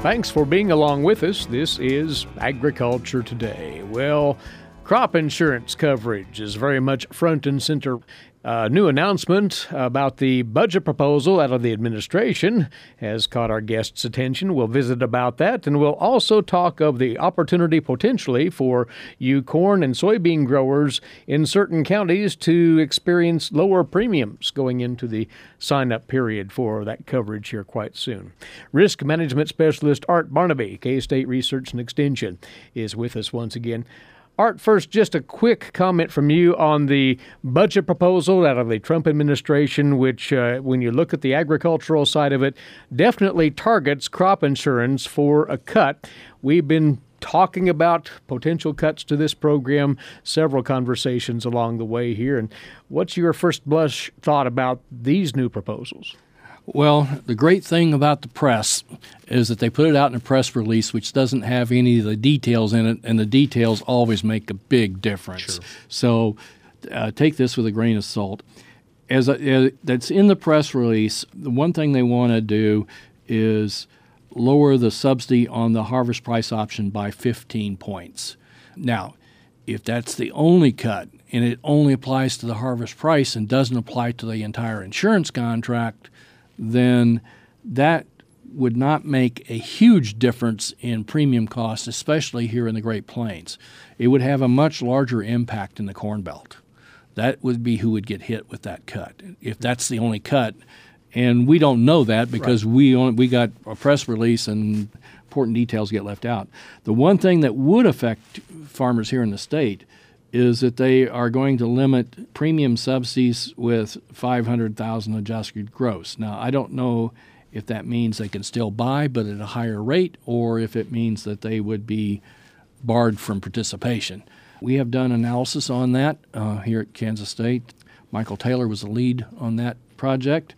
Thanks for being along with us. This is Agriculture Today. Well, crop insurance coverage is very much front and center. A new announcement about the budget proposal out of the administration has caught our guests' attention. We'll visit about that, and we'll also talk of the opportunity potentially for you corn and soybean growers in certain counties to experience lower premiums going into the sign-up period for that coverage here quite soon. Risk management specialist Art Barnaby, K-State Research and Extension, is with us once again. Art, first, just a quick comment from you on the budget proposal out of the Trump administration, which, when you look at the agricultural side of it, definitely targets crop insurance for a cut. We've been talking about potential cuts to this program, several conversations along the way here. And what's your first blush thought about these new proposals? Well, the great thing about the press is that they put it out in a press release which doesn't have any of the details in it, and the details always make a big difference. Sure. So take this with a grain of salt. That's in the press release, the one thing they want to do is lower the subsidy on the harvest price option by 15 points. Now, if that's the only cut and it only applies to the harvest price and doesn't apply to the entire insurance contract, then that would not make a huge difference in premium costs, especially here in the Great Plains. It would have a much larger impact in the Corn Belt. That would be who would get hit with that cut, if that's the only cut. And we don't know that because right. we got a press release and important details get left out. The one thing that would affect farmers here in the state is that they are going to limit premium subsidies with $500,000 adjusted gross. Now, I don't know if that means they can still buy, but at a higher rate, or if it means that they would be barred from participation. We have done analysis on that here at Kansas State. Michael Taylor was the lead on that project.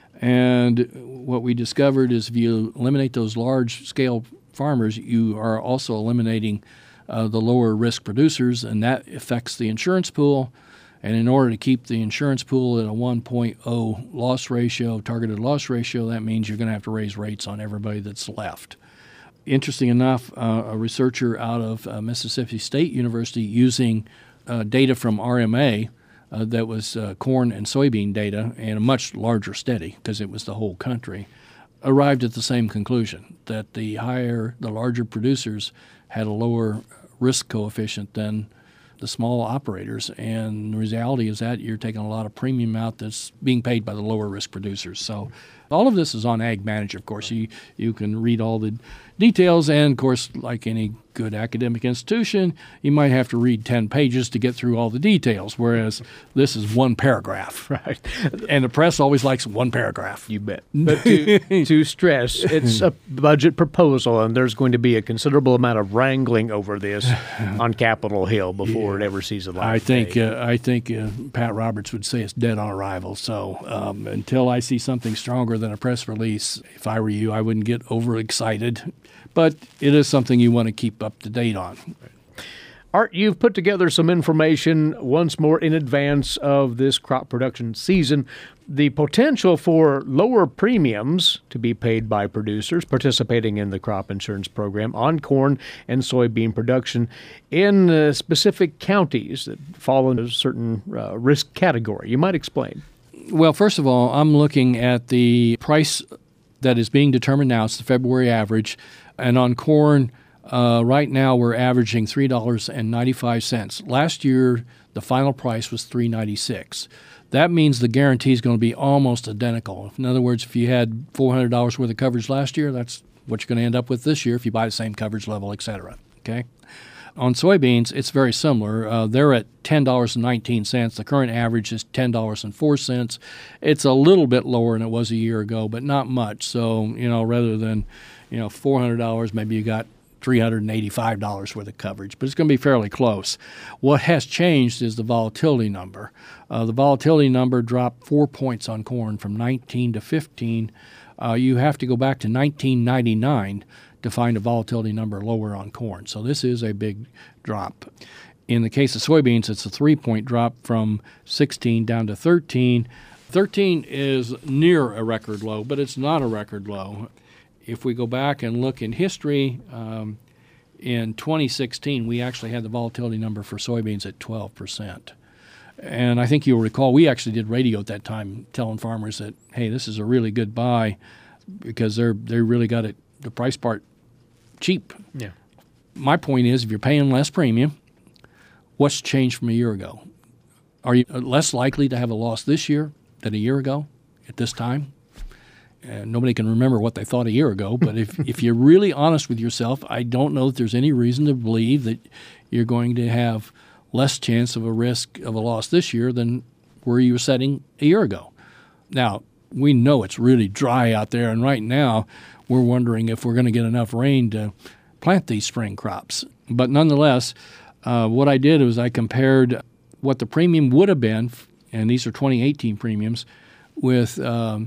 And what we discovered is if you eliminate those large-scale farmers, you are also eliminating the lower risk producers, and that affects the insurance pool. And in order to keep the insurance pool at a 1.0 loss ratio, targeted loss ratio, that means you're going to have to raise rates on everybody that's left. Interesting enough, a researcher out of Mississippi State University using data from RMA that was corn and soybean data and a much larger study because it was the whole country, arrived at the same conclusion, that the larger producers had a lower risk coefficient than the small operators, and the reality is that you're taking a lot of premium out that's being paid by the lower risk producers. So all of this is on Ag Manager, of course. You can read all the details, and of course, like any good academic institution, you might have to read 10 pages to get through all the details, whereas this is one paragraph. Right. And the press always likes one paragraph. You bet. But to stress, it's a budget proposal, and there's going to be a considerable amount of wrangling over this on Capitol Hill before it ever sees the light of day. I think Pat Roberts would say it's dead on arrival. So until I see something stronger than a press release, if I were you, I wouldn't get overexcited. But it is something you want to keep up to date on. Art, you've put together some information once more in advance of this crop production season. The potential for lower premiums to be paid by producers participating in the crop insurance program on corn and soybean production in specific counties that fall into a certain risk category. You might explain. Well, first of all, I'm looking at the price that is being determined now. It's the February average. And on corn, right now we're averaging $3.95. Last year, the final price was $3.96. That means the guarantee is going to be almost identical. In other words, if you had $400 worth of coverage last year, that's what you're going to end up with this year if you buy the same coverage level, et cetera. Okay? On soybeans, it's very similar. They're at $10.19. The current average is $10.04. It's a little bit lower than it was a year ago, but not much. So, rather than $400, maybe you got $385 worth of coverage, but it's going to be fairly close. What has changed is the volatility number. The volatility number dropped 4 points on corn from 19 to 15. You have to go back to 1999 to find a volatility number lower on corn. So this is a big drop. In the case of soybeans, it's a 3-point drop from 16 down to 13. 13 is near a record low, but it's not a record low. if we go back and look in history, in 2016, we actually had the volatility number for soybeans at 12%. And I think you'll recall we actually did radio at that time telling farmers that, hey, this is a really good buy because they really got it, the price part cheap. Yeah. My point is, if you're paying less premium, what's changed from a year ago? Are you less likely to have a loss this year than a year ago at this time? Nobody can remember what they thought a year ago, but if you're really honest with yourself, I don't know that there's any reason to believe that you're going to have less chance of a risk of a loss this year than where you were setting a year ago. Now, we know it's really dry out there, and right now we're wondering if we're going to get enough rain to plant these spring crops. But nonetheless, what I did was I compared what the premium would have been, and these are 2018 premiums, with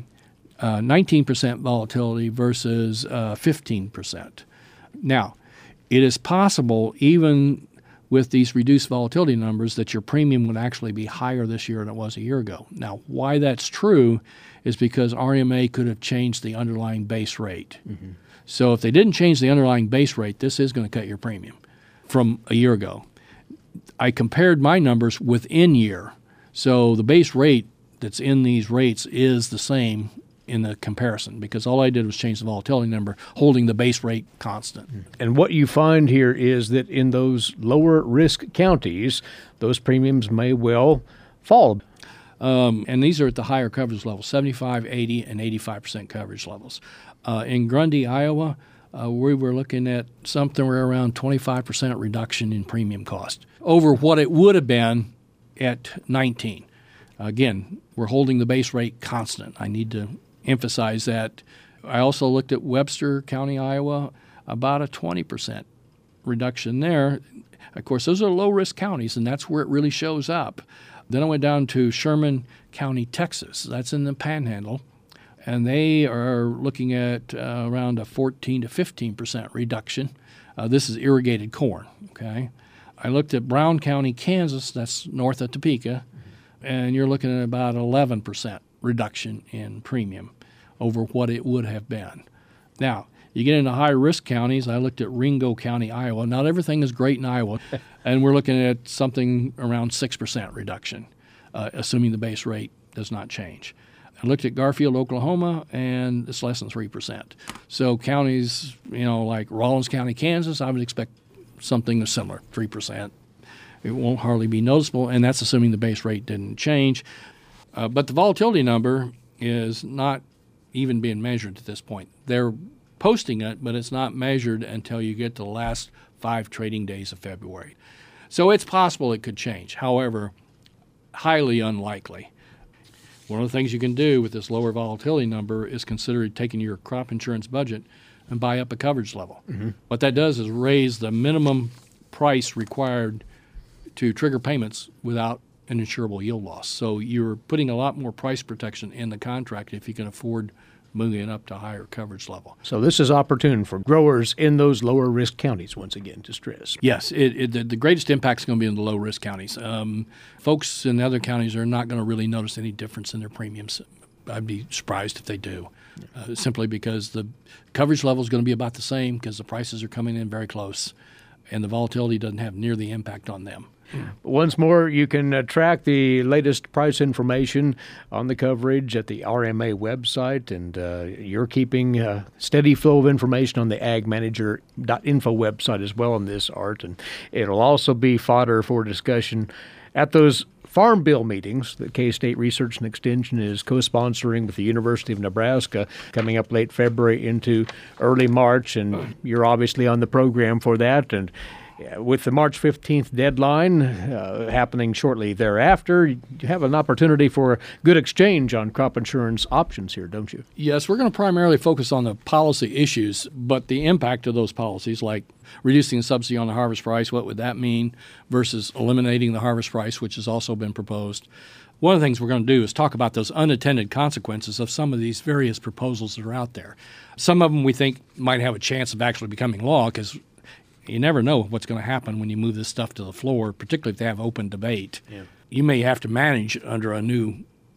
19% volatility versus 15%. Now, it is possible, even with these reduced volatility numbers, that your premium would actually be higher this year than it was a year ago. Now, why that's true is because RMA could have changed the underlying base rate. Mm-hmm. So if they didn't change the underlying base rate, this is going to cut your premium from a year ago. I compared my numbers within year. So the base rate that's in these rates is the same in the comparison because all I did was change the volatility number, holding the base rate constant. And what you find here is that in those lower risk counties, those premiums may well fall. And these are at the higher coverage levels, 75, 80, and 85% coverage levels. In Grundy, Iowa, we were looking at somewhere around 25% reduction in premium cost over what it would have been at 19. Again, we're holding the base rate constant. I need to emphasize that. I also looked at Webster County, Iowa, about a 20% reduction there. Of course, those are low-risk counties, and that's where it really shows up. Then I went down to Sherman County, Texas. That's in the Panhandle, and they are looking at around a 14 to 15% reduction. This is irrigated corn, okay? I looked at Brown County, Kansas. That's north of Topeka, and you're looking at about 11% reduction in premium over what it would have been. Now, you get into high-risk counties. I looked at Ringo County, Iowa. Not everything is great in Iowa, and we're looking at something around 6% reduction, assuming the base rate does not change. I looked at Garfield, Oklahoma, and it's less than 3%. So counties, like Rawlins County, Kansas, I would expect something similar, 3%. It won't hardly be noticeable, and that's assuming the base rate didn't change. But the volatility number is not even being measured at this point. They're posting it, but it's not measured until you get to the last 5 trading days of February. So it's possible it could change. However, highly unlikely. One of the things you can do with this lower volatility number is consider taking your crop insurance budget and buy up a coverage level. Mm-hmm. What that does is raise the minimum price required to trigger payments without an insurable yield loss. So you're putting a lot more price protection in the contract if you can afford moving up to a higher coverage level. So this is opportune for growers in those lower risk counties, once again, to stress. Yes, the greatest impact is going to be in the low risk counties. Folks in the other counties are not going to really notice any difference in their premiums. I'd be surprised if they do, simply because the coverage level is going to be about the same because the prices are coming in very close, and the volatility doesn't have near the impact on them. Once more, you can track the latest price information on the coverage at the RMA website, and you're keeping a steady flow of information on the agmanager.info website as well on this, Art, and it'll also be fodder for discussion at those Farm Bill meetings that K-State Research and Extension is co-sponsoring with the University of Nebraska coming up late February into early March, and you're obviously on the program for that. And with the March 15th deadline happening shortly thereafter, you have an opportunity for a good exchange on crop insurance options here, don't you? Yes, we're going to primarily focus on the policy issues, but the impact of those policies, like reducing the subsidy on the harvest price, what would that mean, versus eliminating the harvest price, which has also been proposed. One of the things we're going to do is talk about those unintended consequences of some of these various proposals that are out there. Some of them we think might have a chance of actually becoming law because you never know what's going to happen when you move this stuff to the floor, particularly if they have open debate. Yeah. You may have to manage under a new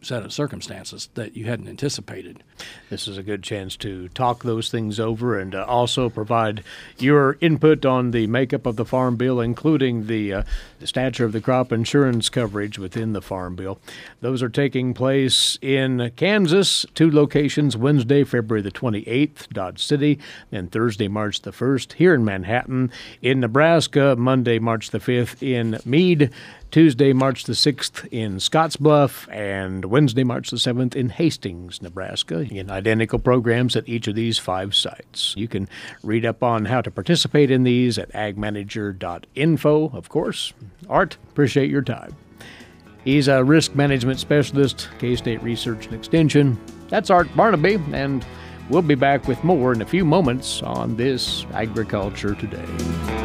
set of circumstances that you hadn't anticipated. This is a good chance to talk those things over and also provide your input on the makeup of the Farm Bill, including the stature of the crop insurance coverage within the Farm Bill. Those are taking place in Kansas, 2 locations, Wednesday, February the 28th, Dodge City, and Thursday, March the 1st, here in Manhattan. In Nebraska, Monday, March the 5th in Meade, Tuesday, March the 6th in Scottsbluff, and Wednesday, March the 7th in Hastings, Nebraska, in identical programs at each of these 5 sites. You can read up on how to participate in these at agmanager.info, of course. Art, appreciate your time. He's a risk management specialist, K-State Research and Extension. That's Art Barnaby, and we'll be back with more in a few moments on this Agriculture Today.